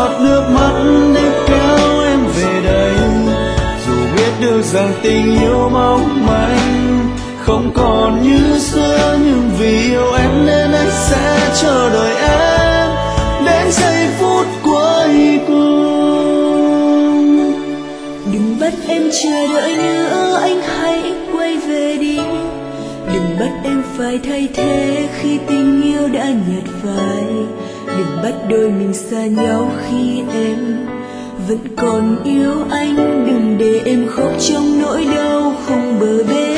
giọt nước mắt để kéo em về đây. Dù biết được rằng tình yêu mong manh không còn như xưa, nhưng vì yêu em nên anh sẽ chờ đợi em đến giây phút cuối cùng. Đừng bắt em chờ đợi nữa, anh hãy quay về đi. Đừng bắt em phải thay thế khi tình yêu đã nhạt phai. Đừng bắt đôi mình xa nhau khi em vẫn còn yêu anh. Đừng để em khóc trong nỗi đau không bờ bến.